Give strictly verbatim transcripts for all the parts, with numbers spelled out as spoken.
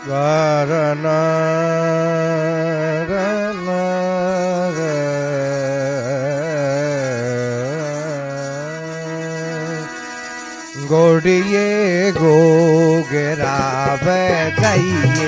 वरण गोड़िए गोगरा बजाइए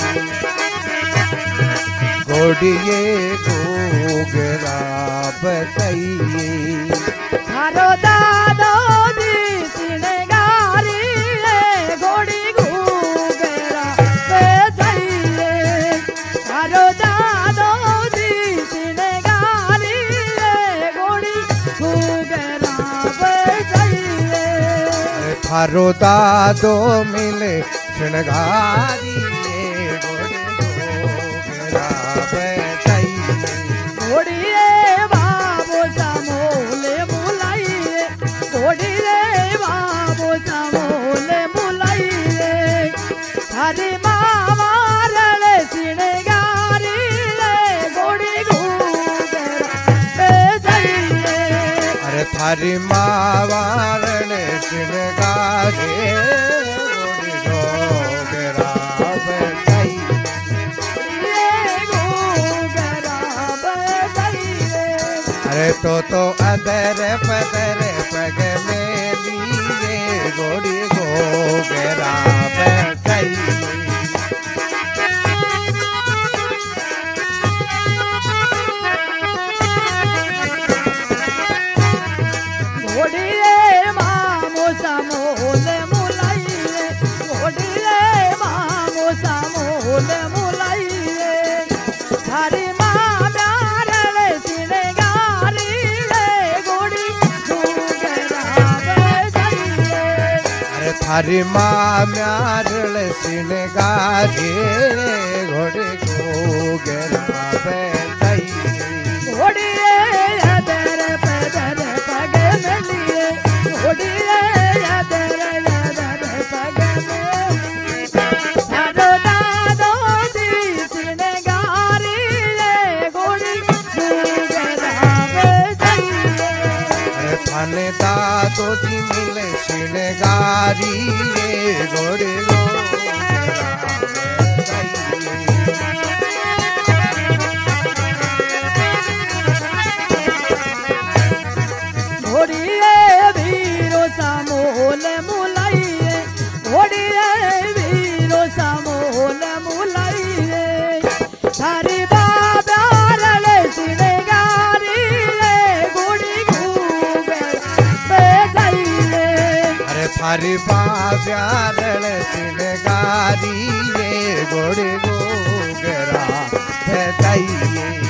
गोड़िए गोगरा बजाइए थारो दादो दी सिनगारी घोड़ी घूगरा बजाइए थारो दादो दी सिनगारी घोड़ी घूगरा बजाइए थारो दादो मिले सिनगारी घोड़िए बाबो समोले बुलाइए घोड़िए बाबो समोले बुलाइए हरे मामा रे सिणगारी घोड़ी घूगरा जाइए अरे थारी मावारण सिणगारी अरे तो तो अदर पदर पग में लिए गोड़ी गोगरा बजाइए घोड़िए मामो समोले मुलाइए घोड़िए मामो समोले मुलाइए हरी थारी माँ म्यारल सिनगारी घोड़ी गोगरा बजाइए घोड़िए अदर पदर पग में लिए घोड़िए अदर अदर पग में थारो दादो दी सिनगारी घोड़ी घूगरा बजाइए अरे थाने दादो जी मिले सिनगारी घोड़ी घोड़िए वीरो समोल मुलाइए घोड़िए वीरो समोल मुलाइए थारी बाबा रे सिनगारी घोड़ी घूगरा बजाइए अरे थारी बाब्यारण सिनगारी घोड़ी गोगरा बजाइए